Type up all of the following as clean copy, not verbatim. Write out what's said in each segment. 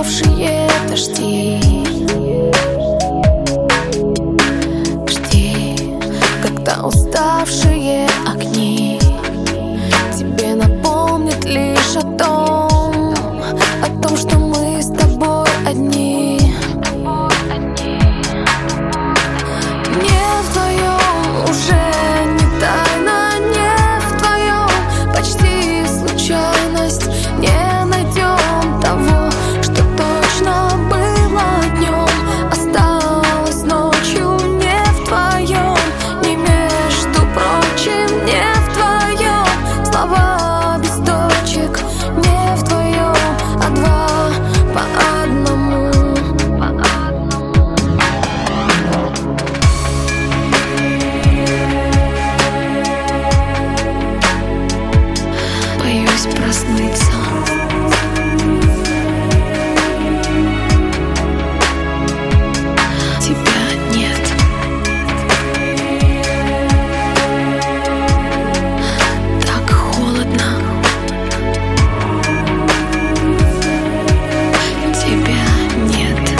уставшие дожди. Жди, когда уставшие огни тебе напомнят лишь о том, что мы с тобой одни. Не вдвоем, уже не тайна, не вдвоем, почти случайность. Не найдем того, что точно было днем, осталось ночью. Не вдвоем, не между прочим, не вдвоем, слова без точек. Не вдвоем, а два по одному. Боюсь проснуться. Тебя нет. Так холодно. Тебя нет.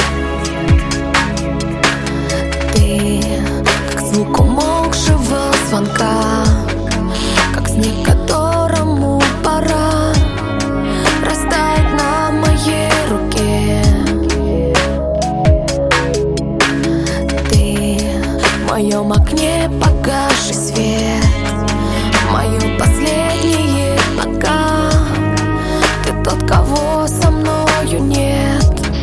Ты как звук умолкшего звонка, как снег, которому пора растаять на моей руке. Ты в моем окне погасший свет, мое последнее пока. Ты тот, кого со мною нет.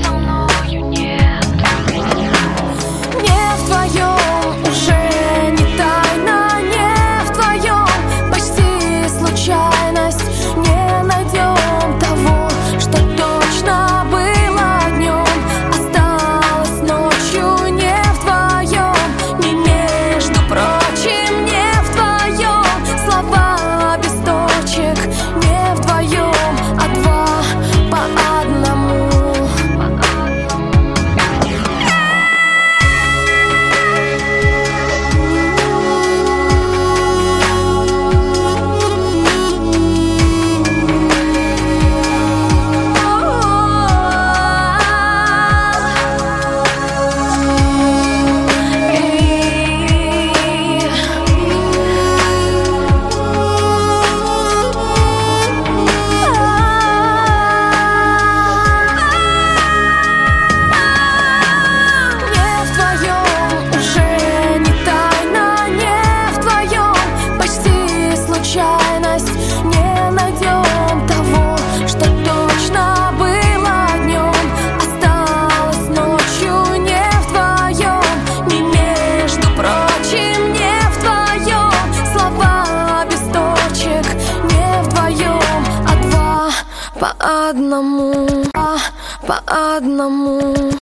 Не вдвоем, уже не тайна, не вдвоем, почти случайность. Не найдем того, что точно было днем, осталось ночью. Не вдвоем, не между прочим, не вдвоем, слова без точек. Не вдвоем, а два по одному. Не найдем того, что точно было днем, осталось ночью. Не вдвоем, не между прочим, не вдвоем, слова без точек. Не вдвоем, а два по одному, по одному.